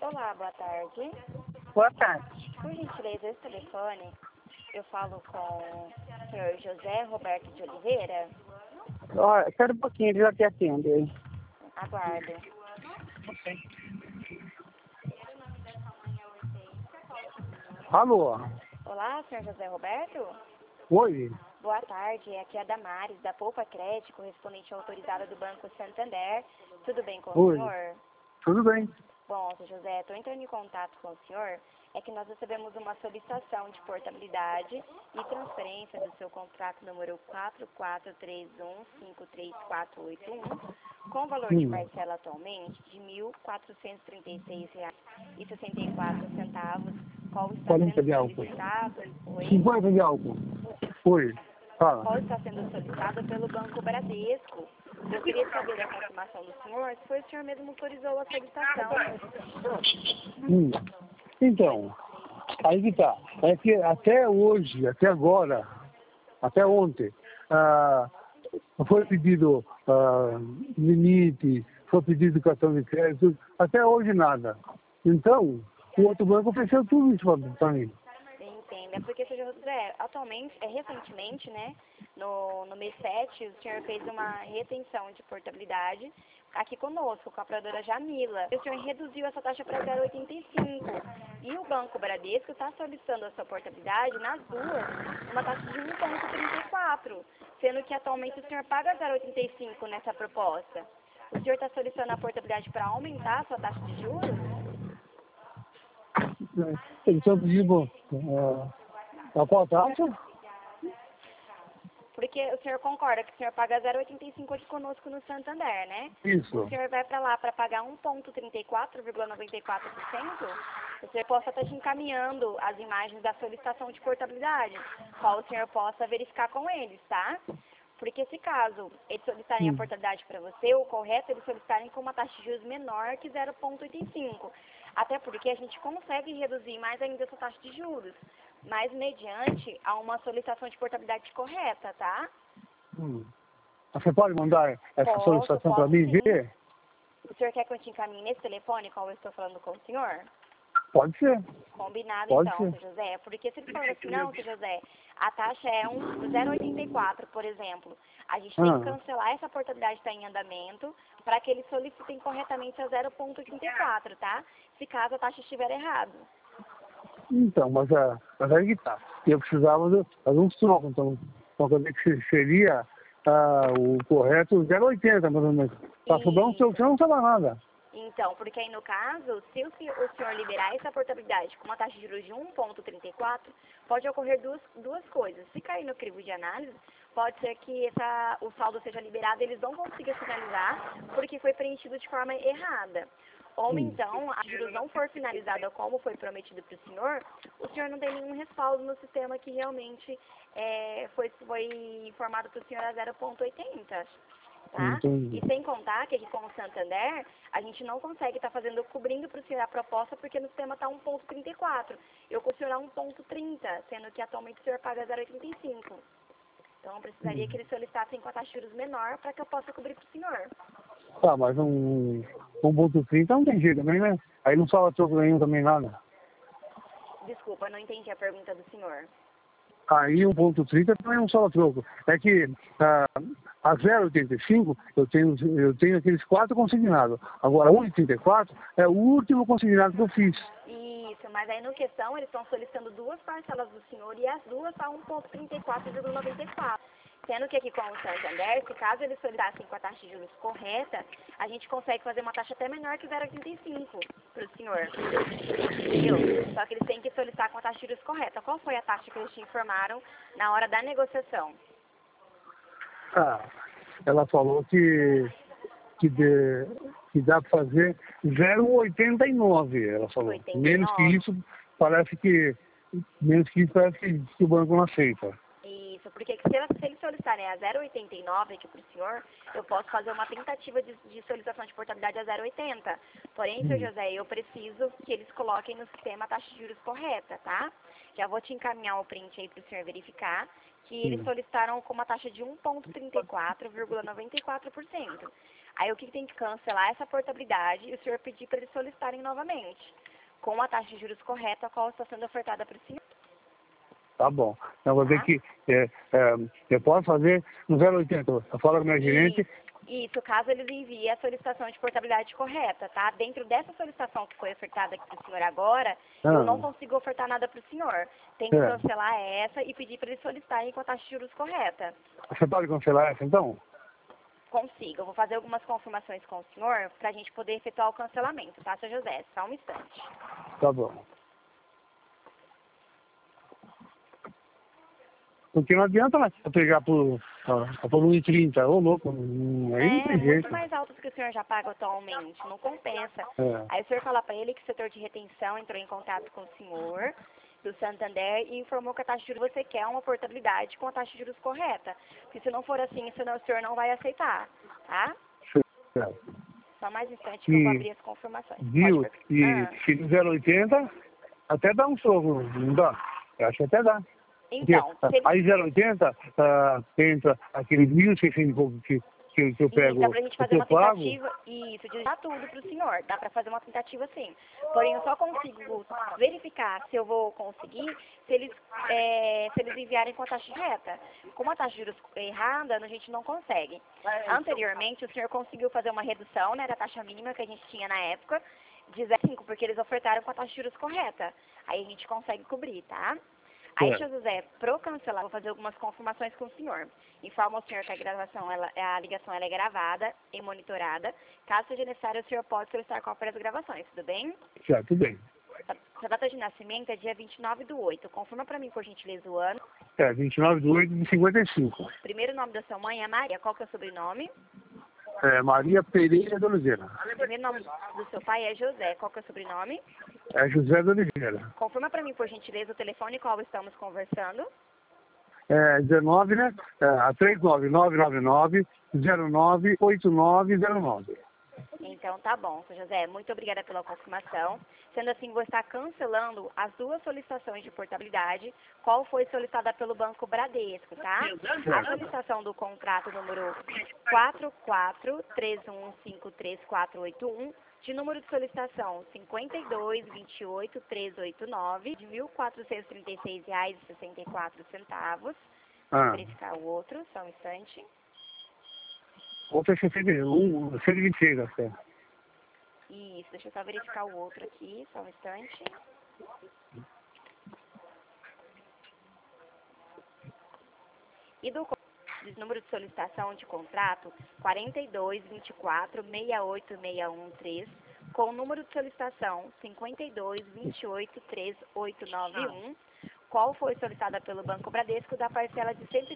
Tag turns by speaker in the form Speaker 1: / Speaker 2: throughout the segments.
Speaker 1: Olá, boa tarde.
Speaker 2: Boa tarde.
Speaker 1: Por gentileza, esse telefone, eu falo com o senhor José Roberto de Oliveira.
Speaker 2: Ó, espera um pouquinho, ele já te atende aí.
Speaker 1: Aguardo.
Speaker 2: Alô?
Speaker 1: Olá, senhor José Roberto?
Speaker 2: Oi?
Speaker 1: Boa tarde, aqui é a Damares, da Poupa Crédito, correspondente autorizada do Banco Santander. Tudo bem com o
Speaker 2: Oi.
Speaker 1: senhor?
Speaker 2: Tudo bem?
Speaker 1: Bom, senhor José, estou entrando em contato com o senhor. É que nós recebemos uma solicitação de portabilidade e transferência do seu contrato número 4431-53481, com valor de parcela atualmente de R$ 1.436,64. Qual está
Speaker 2: 40
Speaker 1: sendo
Speaker 2: de álcool.
Speaker 1: solicitado? Oi?
Speaker 2: 50 de álcool. Oi. Fala.
Speaker 1: Qual está sendo solicitado pelo Banco Bradesco. Eu queria saber da confirmação do senhor, se foi o senhor mesmo que autorizou a solicitação.
Speaker 2: Então, aí que tá. É que até hoje, até agora, até ontem, foi pedido limite, foi pedido cartão de crédito, até hoje nada. Então, o outro banco fechou tudo isso para mim.
Speaker 1: Entendo. É porque, senhor José, atualmente, recentemente, né, no mês 7, o senhor fez uma retenção de portabilidade aqui conosco, com a operadora Jamila. O senhor reduziu essa taxa para 0,85. E o Banco Bradesco está solicitando a sua portabilidade nas duas, uma taxa de 1,34, sendo que atualmente o senhor paga 0,85 nessa proposta. O senhor está solicitando a portabilidade para aumentar a sua taxa de juros?
Speaker 2: Então, pedido a qual taxa?
Speaker 1: Porque o senhor concorda que o senhor paga 0,85 aqui conosco no Santander, né?
Speaker 2: Isso.
Speaker 1: O senhor vai para lá para pagar 1,34,94%, o senhor possa estar te encaminhando as imagens da solicitação de portabilidade, qual o senhor possa verificar com eles, tá? Porque se caso eles solicitarem a portabilidade para você, o correto é eles solicitarem com uma taxa de juros menor que 0,85. Até porque a gente consegue reduzir mais ainda essa taxa de juros, mas mediante a uma solicitação de portabilidade correta, tá?
Speaker 2: Você pode mandar essa solicitação para mim
Speaker 1: sim.
Speaker 2: ver?
Speaker 1: O senhor quer que eu te encaminhe nesse telefone, qual eu estou falando com o senhor?
Speaker 2: Pode ser.
Speaker 1: Combinado,
Speaker 2: Pode
Speaker 1: então,
Speaker 2: ser.
Speaker 1: seu José. Porque se ele falar assim, não, seu José, a taxa é 0,84, por exemplo. A gente tem que cancelar essa portabilidade que está em andamento para que eles solicitem corretamente a 0,84, tá? Se caso a taxa estiver errada.
Speaker 2: Então, mas aí que tá. Eu precisava fazer um troco, então quer dizer que seria o correto 0,80, mais ou menos. Para sobrar um seu chão não sobra nada.
Speaker 1: Então, porque aí no caso, se o senhor liberar essa portabilidade com uma taxa de juros de 1,34, pode ocorrer duas coisas. Se cair no crivo de análise, pode ser que o saldo seja liberado e eles não consigam finalizar porque foi preenchido de forma errada. Ou então, a juros não for finalizada como foi prometido para o senhor não tem nenhum respaldo no sistema que realmente foi informado para o senhor a 0,80. Tá? E sem contar que aqui com o Santander, a gente não consegue estar cobrindo para o senhor a proposta porque no sistema está 1,34. Eu consigo 1,30, sendo que atualmente o senhor paga 0,85. Então, eu precisaria que eles solicitassem com a taxa de juros menor para que eu possa cobrir para o senhor.
Speaker 2: Tá, mas 1,30 não tem jeito também, né? Aí não fala troco nenhum também nada.
Speaker 1: Desculpa, não entendi a pergunta do senhor.
Speaker 2: Aí 1,30 também não sobra troco. É que a 0,85 eu tenho aqueles 4 consignados. Agora 1,34 é o último consignado que eu fiz.
Speaker 1: Isso, mas aí no questão eles estão solicitando duas parcelas do senhor e as duas a 1,34,94. Sendo que aqui com o Santander, se caso eles solicitassem com a taxa de juros correta, a gente consegue fazer uma taxa até menor que 0,85 para o senhor. Entendeu? Só que eles têm que solicitar com a taxa de juros correta. Qual foi a taxa que eles te informaram na hora da negociação?
Speaker 2: Ela falou que dá para fazer 0,89, ela falou.
Speaker 1: 89?
Speaker 2: Menos que isso parece que o banco não aceita.
Speaker 1: Isso, Isso, porque se eles solicitarem a 0,89 aqui para o senhor, eu posso fazer uma tentativa de solicitação de portabilidade a 0,80. Porém, seu José, eu preciso que eles coloquem no sistema a taxa de juros correta, tá? Já vou te encaminhar o print aí para o senhor verificar que eles solicitaram com uma taxa de 1,34,94%. Aí o que tem que cancelar essa portabilidade e o senhor pedir para eles solicitarem novamente, com a taxa de juros correta, a qual está sendo ofertada para o senhor.
Speaker 2: Tá bom. Então vou ter que... eu posso fazer no 080. Eu falo com a minha gerente.
Speaker 1: Isso, caso eles enviem a solicitação de portabilidade correta, tá? Dentro dessa solicitação que foi ofertada aqui para o senhor agora, eu não consigo ofertar nada para o senhor. Tem que cancelar essa e pedir para eles solicitarem com a taxa de juros correta.
Speaker 2: Você pode cancelar essa, então?
Speaker 1: Consigo. Eu vou fazer algumas confirmações com o senhor para a gente poder efetuar o cancelamento, tá, seu José? Só um instante.
Speaker 2: Tá bom. Porque não adianta mais pegar por 1,30, ô louco, aí não tem jeito.
Speaker 1: Muito mais alto do que o senhor já paga atualmente, não compensa. Aí o senhor fala para ele que o setor de retenção entrou em contato com o senhor do Santander e informou que a taxa de juros você quer uma portabilidade com a taxa de juros correta. Porque se não for assim, senão o senhor não vai aceitar, tá? Só mais um instante que eu vou abrir as confirmações.
Speaker 2: Viu? E se no 0,80, até dá um soco, não dá? Eu acho que até dá.
Speaker 1: Então,
Speaker 2: aí 0,80 entra aquele 1.600 e pouco que eu pego.
Speaker 1: Dá pra gente fazer uma tentativa, isso, de dar tudo pro senhor. Dá pra fazer uma tentativa sim. Porém, eu só consigo verificar se eu vou conseguir se eles enviarem com a taxa reta. Como a taxa de juros errada, a gente não consegue. Anteriormente, o senhor conseguiu fazer uma redução, né, da taxa mínima que a gente tinha na época, de 0,5, porque eles ofertaram com a taxa de juros correta. Aí a gente consegue cobrir, tá? Aí, seu José, pro cancelar, vou fazer algumas confirmações com o senhor. Informa o senhor que a ligação é gravada e monitorada. Caso seja necessário, o senhor pode solicitar cópia das gravações, tudo bem?
Speaker 2: Certo, tudo bem.
Speaker 1: Sua data de nascimento é dia 29/8. Confirma pra mim, por gentileza, o ano.
Speaker 2: 29/8/55.
Speaker 1: Primeiro nome da sua mãe é Maria. Qual que é o sobrenome?
Speaker 2: Maria Pereira de Oliveira.
Speaker 1: Primeiro nome do seu pai é José. Qual que é o sobrenome?
Speaker 2: É José de Oliveira.
Speaker 1: Confirma pra mim, por gentileza, o telefone qual estamos conversando.
Speaker 2: 19, né? 39999-098909.
Speaker 1: Então, tá bom, seu José. Muito obrigada pela confirmação. Sendo assim, vou estar cancelando as duas solicitações de portabilidade, qual foi solicitada pelo Banco Bradesco, tá? A solicitação do contrato número 4431533481, de número de solicitação 52.28.389, de R$ 1.436,64. Vou verificar o outro, só um instante.
Speaker 2: Outro é 126, até.
Speaker 1: Isso, deixa eu só verificar o outro aqui, só um instante. E do número de solicitação de contrato 42.24.68.613, com o número de solicitação 52.28.3891, qual foi solicitada pelo Banco Bradesco da parcela de R$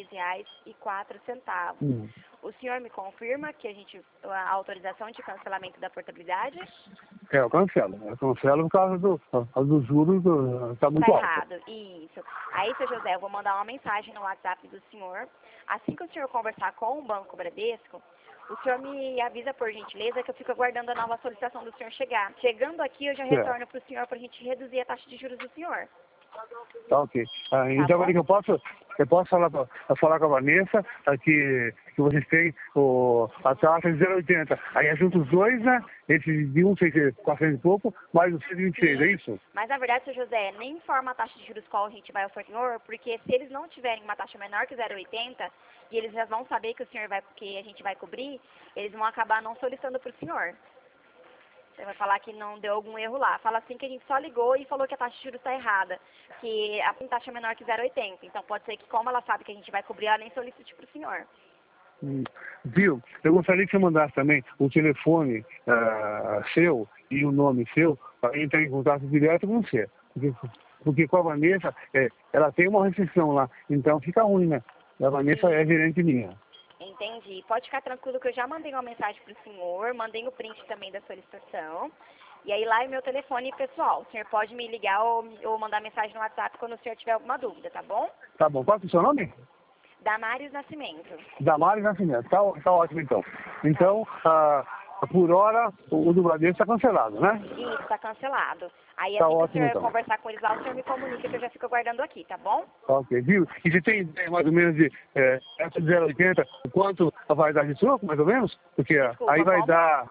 Speaker 1: 126,04. O senhor me confirma que a autorização de cancelamento da portabilidade?
Speaker 2: Eu cancelo. Eu cancelo por causa dos juros, tá muito alto.
Speaker 1: Tá errado, isso. Aí, seu José, eu vou mandar uma mensagem no WhatsApp do senhor. Assim que o senhor conversar com o Banco Bradesco, o senhor me avisa, por gentileza, que eu fico aguardando a nova solicitação do senhor chegar. Chegando aqui, eu já retorno para o senhor para a gente reduzir a taxa de juros do senhor.
Speaker 2: Tá ok. Então agora que eu posso falar com a Vanessa que vocês têm a taxa de 0,80. Aí junto os dois, né? Esse de 400 e pouco, mais o 126, é isso?
Speaker 1: Mas na verdade, seu José, nem informa a taxa de juros qual a gente vai ofertar ao senhor, porque se eles não tiverem uma taxa menor que 0,80, e eles já vão saber que que a gente vai cobrir, eles vão acabar não solicitando para o senhor. Você vai falar que não deu algum erro lá. Fala assim que a gente só ligou e falou que a taxa de juros está errada, que a taxa é menor que 0,80. Então pode ser que, como ela sabe que a gente vai cobrir, ela nem solicite para o senhor.
Speaker 2: Viu? Eu gostaria que você mandasse também o telefone seu e o nome seu para entrar em contato direto com você. Porque com a Vanessa, ela tem uma restrição lá, então fica ruim, né? A Vanessa é gerente minha.
Speaker 1: Entendi. Pode ficar tranquilo que eu já mandei uma mensagem para o senhor, mandei o print também da solicitação. E aí lá é meu telefone pessoal. O senhor pode me ligar ou mandar mensagem no WhatsApp quando o senhor tiver alguma dúvida, tá bom?
Speaker 2: Tá bom. Qual é o seu nome?
Speaker 1: Damares Nascimento.
Speaker 2: Damares Nascimento. Tá ótimo, então. Então, por hora, o do Bradesco está cancelado, né?
Speaker 1: Isso, tá cancelado. Aí
Speaker 2: Tá
Speaker 1: assim que o
Speaker 2: ótimo,
Speaker 1: senhor
Speaker 2: então.
Speaker 1: conversar com eles lá, o senhor me comunica que eu já fico aguardando aqui, tá bom?
Speaker 2: Tá ok, viu? E você tem ideia mais ou menos de essa de 0,80, quanto vai dar de troco, mais ou menos? Porque
Speaker 1: Desculpa,
Speaker 2: aí vai
Speaker 1: como?
Speaker 2: dar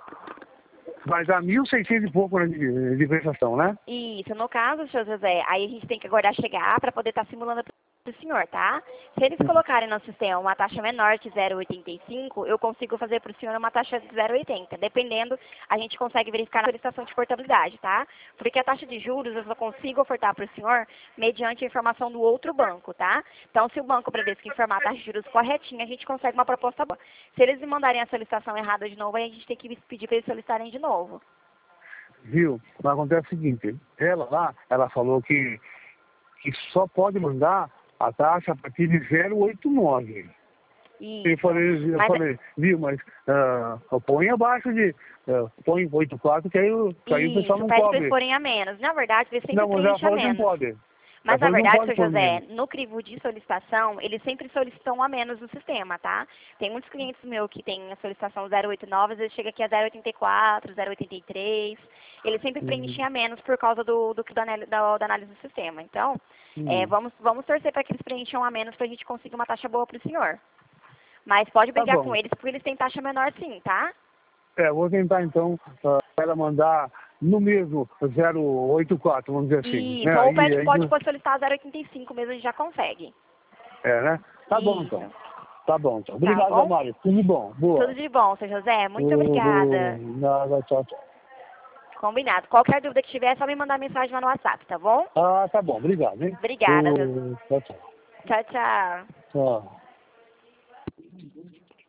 Speaker 2: 1.600 e pouco, né, de prestação, né?
Speaker 1: Isso, no caso, senhor José, aí a gente tem que aguardar chegar para poder estar simulando para o senhor, tá? Se eles colocarem no sistema uma taxa menor que 0,85, eu consigo fazer para o senhor uma taxa de 0,80. Dependendo, a gente consegue verificar na solicitação de portabilidade, tá? Porque a taxa de juros eu só consigo ofertar para o senhor mediante a informação do outro banco, tá? Então, se o Banco Bradesco informar a taxa de juros corretinha, a gente consegue uma proposta boa. Se eles me mandarem a solicitação errada de novo, aí a gente tem que pedir para eles solicitarem de novo.
Speaker 2: Viu? Mas acontece o seguinte, ela lá, ela falou que só pode mandar a taxa a partir de 0,89. Eu
Speaker 1: Isso.
Speaker 2: falei, viu, mas põe abaixo de, põe 8,4 que aí o pessoal
Speaker 1: Isso,
Speaker 2: não
Speaker 1: pede para
Speaker 2: cobre.
Speaker 1: eles porem a menos. Na verdade, eles sempre
Speaker 2: Não, mas ela
Speaker 1: preenchem a
Speaker 2: falou que não
Speaker 1: menos.
Speaker 2: pode. Ela
Speaker 1: Mas, na
Speaker 2: falou que não
Speaker 1: verdade,
Speaker 2: pode
Speaker 1: seu
Speaker 2: pôr
Speaker 1: José,
Speaker 2: menos.
Speaker 1: no crivo de solicitação, eles sempre solicitam a menos no sistema, tá? Tem muitos clientes meus que têm a solicitação 089, às vezes chega aqui a 084, 083. Eles sempre preenchem a menos por causa da análise do sistema. Então, vamos torcer para que eles preencham a menos para a gente conseguir uma taxa boa para o senhor. Mas pode
Speaker 2: Tá
Speaker 1: brigar
Speaker 2: bom.
Speaker 1: com eles, porque eles têm taxa menor sim, tá?
Speaker 2: Vou tentar então ela mandar no mesmo 084, vamos dizer assim.
Speaker 1: Isso,
Speaker 2: Né?
Speaker 1: ou
Speaker 2: Aí,
Speaker 1: pode solicitar 085 mesmo, a gente já consegue.
Speaker 2: né? Tá bom
Speaker 1: Isso.
Speaker 2: então. Tá bom então.
Speaker 1: Tá
Speaker 2: Obrigado,
Speaker 1: bom?
Speaker 2: Amália. Tudo de bom. Boa.
Speaker 1: Tudo de bom, seu José. Muito obrigada.
Speaker 2: Nada, tchau, tchau.
Speaker 1: Combinado. Qualquer dúvida que tiver, é só me mandar mensagem lá no WhatsApp, tá bom?
Speaker 2: Tá bom. Obrigado, hein?
Speaker 1: Obrigada, José.
Speaker 2: Tchau, tchau.
Speaker 1: Tchau, tchau.
Speaker 2: Tchau.